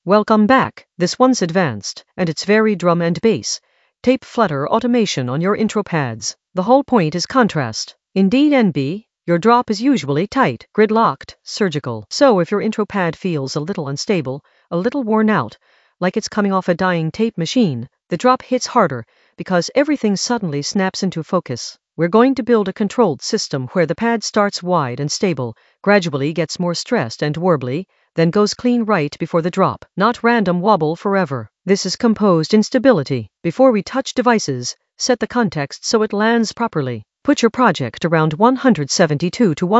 Welcome back. This one's advanced, and it's very drum and bass. Tape flutter automation on your intro pads. The whole point is contrast. In DNB, your drop is usually tight, grid-locked, surgical. So if your intro pad feels a little unstable, a little worn out, like it's coming off a dying tape machine, the drop hits harder because everything suddenly snaps into focus. We're going to build a controlled system where the pad starts wide and stable, gradually gets more stressed and warbly, then goes clean right before the drop, not random wobble forever. This is composed instability. Before we touch devices, set the context so it lands properly. Put your project around 172 to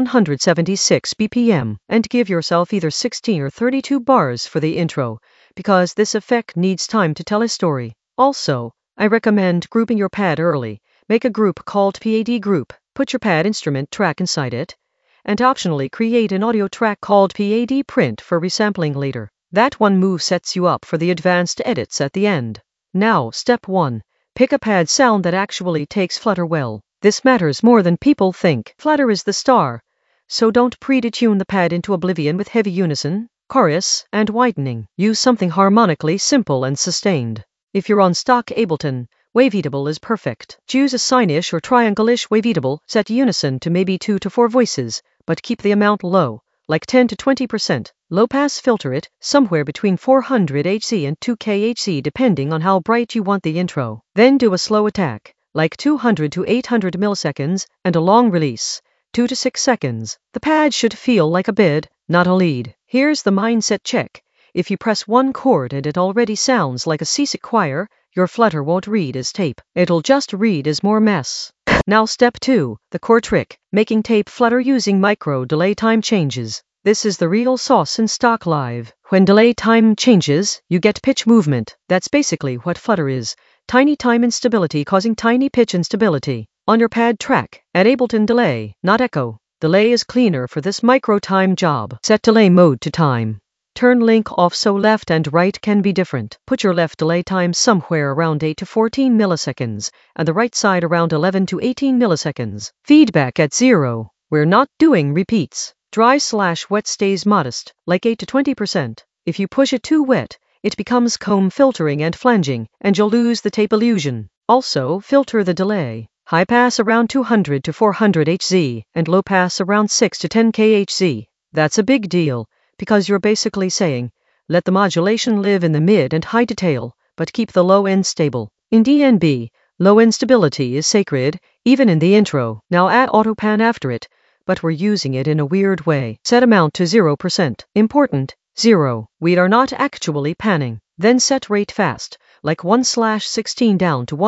176 BPM and give yourself either 16 or 32 bars for the intro, because this effect needs time to tell a story. Also, I recommend grouping your pad early. Make a group called PAD group, put your pad instrument track inside it, and optionally create an audio track called PAD print for resampling later. That one move sets you up for the advanced edits at the end. Now, step 1. Pick a pad sound that actually takes flutter well. This matters more than people think. Flutter is the star, so don't pre-detune the pad into oblivion with heavy unison, chorus, and widening. Use something harmonically simple and sustained. If you're on stock Ableton, Waveatable is perfect. Choose a sine-ish or triangle-ish Waveatable, set unison to maybe 2 to 4 voices, but keep the amount low, like 10 to 20%. Low-pass filter it, somewhere between 400 Hz and 2K Hz depending on how bright you want the intro. Then do a slow attack, like 200 to 800 milliseconds, and a long release, 2 to 6 seconds. The pad should feel like a bid, not a lead. Here's the mindset check. If you press one chord and it already sounds like a seasick choir, your flutter won't read as tape. It'll just read as more mess. Now step 2, the core trick, making tape flutter using micro delay time changes. This is the real sauce in stock live. When delay time changes, you get pitch movement. That's basically what flutter is. Tiny time instability causing tiny pitch instability. On your pad track, add Ableton delay, not echo. Delay is cleaner for this micro time job. Set delay mode to time. Turn link off so left and right can be different. Put your left delay time somewhere around 8 to 14 milliseconds, and the right side around 11 to 18 milliseconds. Feedback at 0. We're not doing repeats. Dry/wet stays modest, like 8 to 20%. If you push it too wet, it becomes comb filtering and flanging, and you'll lose the tape illusion. Also, filter the delay. High pass around 200 to 400 Hz, and low pass around 6 to 10 kHz. That's a big deal, because you're basically saying, let the modulation live in the mid and high detail, but keep the low end stable. In DNB, low end stability is sacred, even in the intro. Now add autopan after it, but we're using it in a weird way. Set amount to 0%. Important, 0. We are not actually panning. Then set rate fast, like 1/16 down to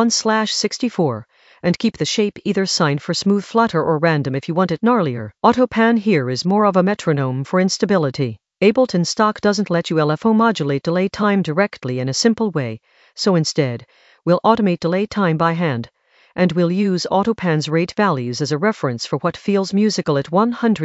1/64. And keep the shape either sine for smooth flutter or random if you want it gnarlier. Autopan here is more of a metronome for instability. Ableton stock doesn't let you LFO modulate delay time directly in a simple way, so instead, we'll automate delay time by hand, and we'll use Autopan's rate values as a reference for what feels musical at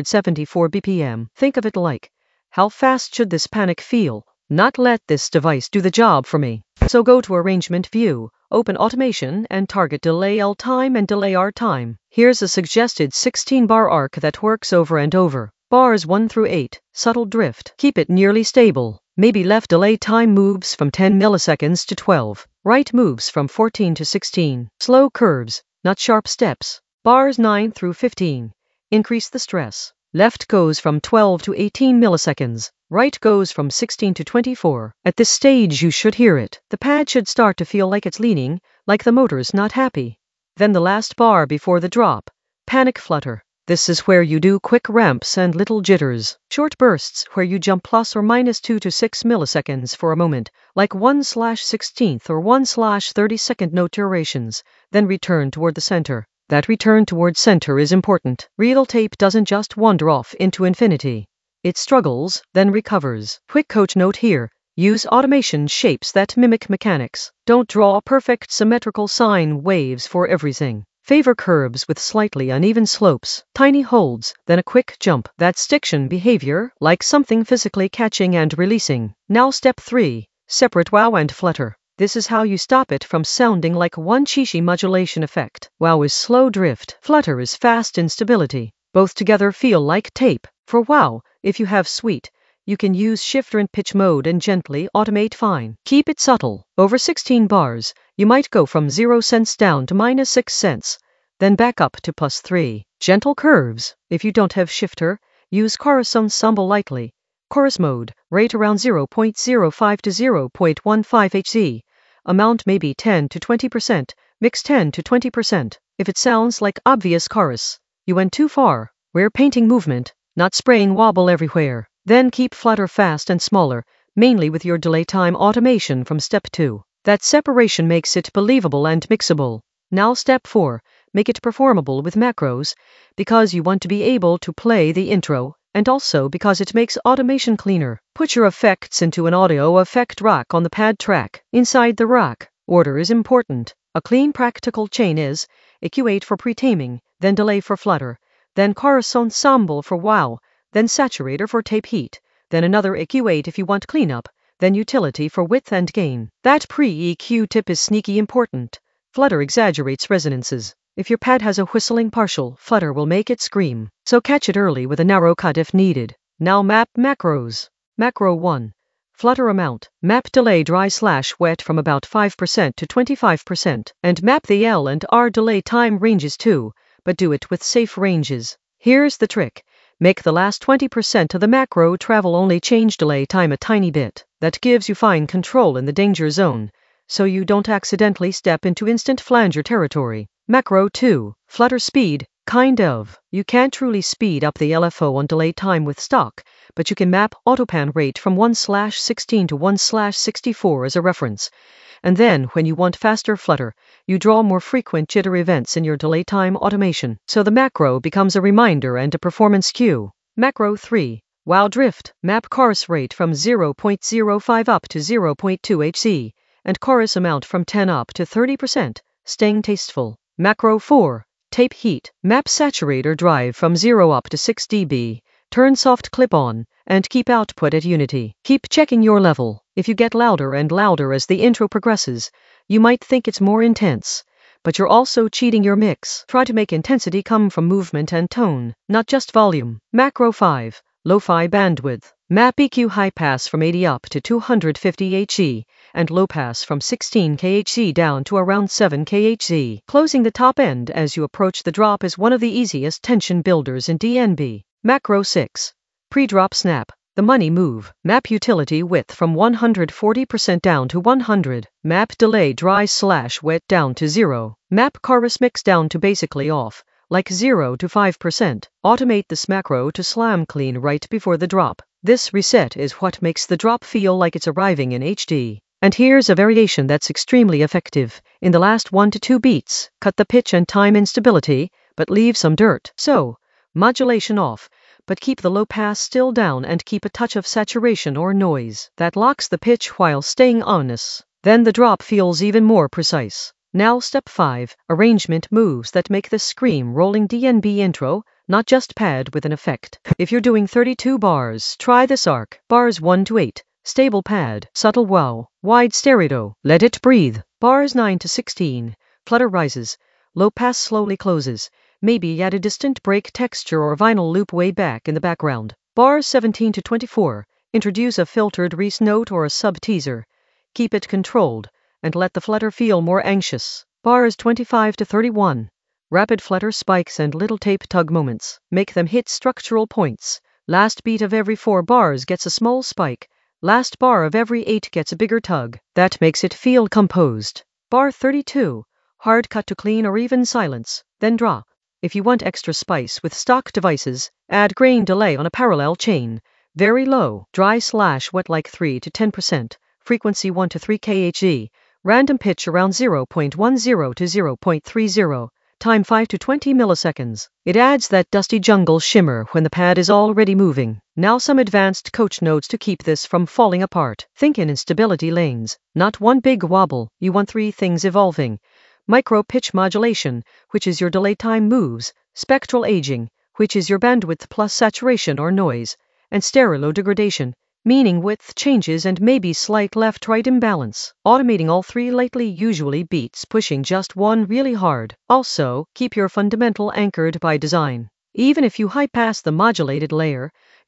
174 BPM. Think of it like, how fast should this panic feel? Not let this device do the job for me. So go to Arrangement View, open Automation, and target Delay L time and Delay R time. Here's a suggested 16-bar arc that works over and over. Bars 1 through 8, subtle drift. Keep it nearly stable. Maybe left delay time moves from 10 milliseconds to 12. Right moves from 14 to 16. Slow curves, not sharp steps. Bars 9 through 15. Increase the stress. Left goes from 12 to 18 milliseconds. Right goes from 16 to 24. At this stage you should hear it. The pad should start to feel like it's leaning, like the motor's not happy. Then the last bar before the drop. Panic flutter. This is where you do quick ramps and little jitters. Short bursts where you jump plus or minus 2 to 6 milliseconds for a moment, like 1/16th or 1/32nd note durations, then return toward the center. That return toward center is important. Real tape doesn't just wander off into infinity. It struggles, then recovers. Quick coach note here. Use automation shapes that mimic mechanics. Don't draw perfect symmetrical sine waves for everything. Favor curves with slightly uneven slopes, tiny holds, then a quick jump. That's stiction behavior, like something physically catching and releasing. Now step 3, separate wow and flutter. This is how you stop it from sounding like one cheesy modulation effect. Wow is slow drift, flutter is fast instability. Both together feel like tape. For wow, if you have sweet, you can use shifter and pitch mode and gently automate fine. Keep it subtle. Over 16 bars, you might go from 0 cents down to -6 cents, then back up to +3. Gentle curves. If you don't have shifter, use chorus ensemble lightly. Chorus mode, rate around 0.05 to 0.15 Hz. Amount maybe 10 to 20%, mix 10 to 20%. If it sounds like obvious chorus, you went too far. We're painting movement, not spraying wobble everywhere. Then keep flutter fast and smaller, mainly with your delay time automation from step 2. That separation makes it believable and mixable. Now step 4, make it performable with macros, because you want to be able to play the intro, and also because it makes automation cleaner. Put your effects into an audio effect rack on the pad track. Inside the rack, order is important. A clean practical chain is EQ8 for pre-taming, then delay for flutter, then chorus ensemble for wow, then saturator for tape heat, then another EQ8 if you want cleanup, then utility for width and gain. That pre-EQ tip is sneaky important. Flutter exaggerates resonances. If your pad has a whistling partial, flutter will make it scream. So catch it early with a narrow cut if needed. Now map macros. Macro 1. Flutter amount. Map delay dry/wet from about 5% to 25%, and map the L and R delay time ranges too, but do it with safe ranges. Here's the trick. Make the last 20% of the macro travel only change delay time a tiny bit. That gives you fine control in the danger zone, so you don't accidentally step into instant flanger territory. Macro 2. Flutter speed. Kind of. You can't truly speed up the LFO on delay time with stock, but you can map autopan rate from 1/16 to 1/64 as a reference. And then, when you want faster flutter, you draw more frequent jitter events in your delay time automation. So the macro becomes a reminder and a performance cue. Macro 3. Wow drift. Map chorus rate from 0.05 up to 0.2 Hz, and chorus amount from 10 up to 30%, staying tasteful. Macro 4. Tape heat. Map saturator drive from 0 up to 6 dB. Turn soft clip on, and keep output at unity. Keep checking your level. If you get louder and louder as the intro progresses, you might think it's more intense, but you're also cheating your mix. Try to make intensity come from movement and tone, not just volume. Macro 5. Lo-fi bandwidth. Map EQ high pass from 80 up to 250 Hz, and low pass from 16 kHz down to around 7 kHz. Closing the top end as you approach the drop is one of the easiest tension builders in DNB. Macro 6. Pre-drop snap. The money move. Map utility width from 140% down to 100. Map delay dry/wet down to 0. Map chorus mix down to basically off, like 0 to 5%. Automate this macro to slam clean right before the drop. This reset is what makes the drop feel like it's arriving in HD. And here's a variation that's extremely effective. In the last 1 to 2 beats, cut the pitch and time instability, but leave some dirt. So, modulation off, but keep the low pass still down and keep a touch of saturation or noise. That locks the pitch while staying honest. Then the drop feels even more precise. Now step 5, arrangement moves that make the scream rolling DNB intro, not just pad with an effect. If you're doing 32 bars, try this arc. Bars 1 to 8, stable pad, subtle wow, wide stereo, let it breathe. Bars 9 to 16, flutter rises, low pass slowly closes, maybe add a distant break texture or vinyl loop way back in the background. Bars 17 to 24, introduce a filtered Reese note or a sub-teaser. Keep it controlled, and let the flutter feel more anxious. Bars 25 to 31. Rapid flutter spikes and little tape tug moments. Make them hit structural points. Last beat of every 4 bars gets a small spike. Last bar of every 8 gets a bigger tug. That makes it feel composed. Bar 32. Hard cut to clean or even silence. Then drop. If you want extra spice with stock devices, add grain delay on a parallel chain. Very low. Dry/wet like 3 to 10%. Frequency 1 to 3 kHz. Random pitch around 0.10 to 0.30, time 5 to 20 milliseconds. It adds that dusty jungle shimmer when the pad is already moving. Now some advanced coach notes to keep this from falling apart. Think in instability lanes, not one big wobble. You want 3 things evolving. Micro pitch modulation, which is your delay time moves, spectral aging, which is your bandwidth plus saturation or noise, and stereo degradation, meaning width changes and maybe slight left-right imbalance. Automating all 3 lightly usually beats pushing just one really hard. Also, keep your fundamental anchored by design. Even if you high pass the modulated layer,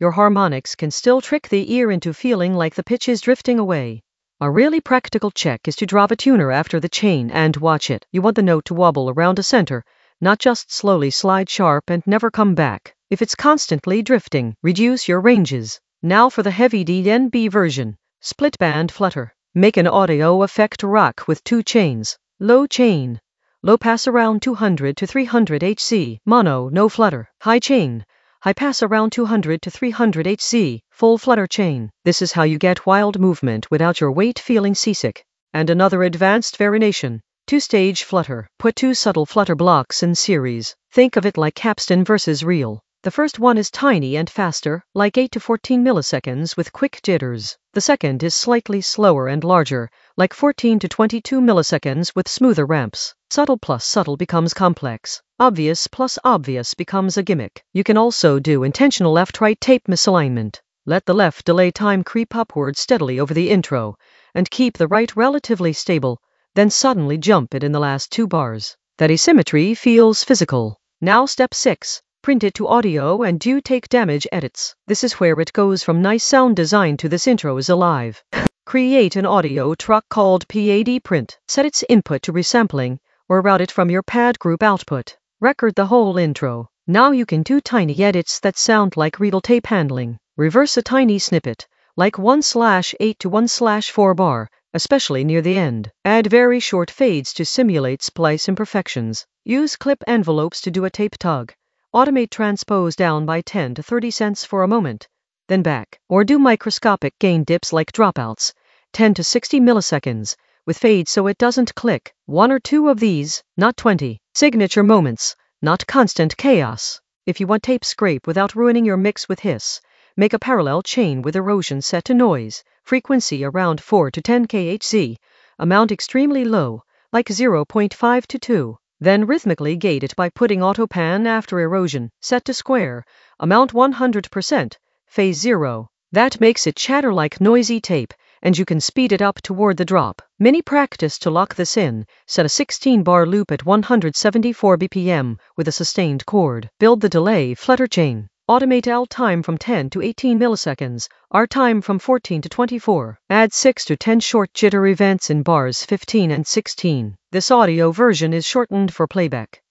your harmonics can still trick the ear into feeling like the pitch is drifting away. A really practical check is to drop a tuner after the chain and watch it. You want the note to wobble around a center, not just slowly slide sharp and never come back. If it's constantly drifting, reduce your ranges. Now for the heavy DNB version, split band flutter. Make an audio effect rack with 2 chains. Low chain. Low pass around 200 to 300 Hz. Mono, no flutter. High chain. High pass around 200 to 300 Hz. Full flutter chain. This is how you get wild movement without your weight feeling seasick. And another advanced variation. 2-stage flutter. Put 2 subtle flutter blocks in series. Think of it like capstan versus reel. The first one is tiny and faster, like 8 to 14 milliseconds with quick jitters. The second is slightly slower and larger, like 14 to 22 milliseconds with smoother ramps. Subtle plus subtle becomes complex. Obvious plus obvious becomes a gimmick. You can also do intentional left-right tape misalignment. Let the left delay time creep upward steadily over the intro, and keep the right relatively stable, then suddenly jump it in the last 2 bars. That asymmetry feels physical. Now step 6. Print it to audio and do take damage edits. This is where it goes from nice sound design to this intro is alive. Create an audio truck called PAD print. Set its input to resampling, or route it from your pad group output. Record the whole intro. Now you can do tiny edits that sound like real tape handling. Reverse a tiny snippet, like 1/8 to 1/4 bar, especially near the end. Add very short fades to simulate splice imperfections. Use clip envelopes to do a tape tug. Automate transpose down by 10 to 30 cents for a moment, then back. Or do microscopic gain dips like dropouts, 10 to 60 milliseconds, with fade so it doesn't click. 1 or 2 of these, not 20. Signature moments, not constant chaos. If you want tape scrape without ruining your mix with hiss, make a parallel chain with erosion set to noise, frequency around 4 to 10 kHz, amount extremely low, like 0.5 to 2. Then rhythmically gate it by putting auto pan after erosion, set to square, amount 100%, phase 0. That makes it chatter like noisy tape, and you can speed it up toward the drop. Mini practice to lock this in. Set a 16-bar loop at 174 BPM with a sustained chord. Build the delay flutter chain. Automate L time from 10 to 18 milliseconds, R time from 14 to 24. Add 6 to 10 short jitter events in bars 15 and 16. This audio version is shortened for playback.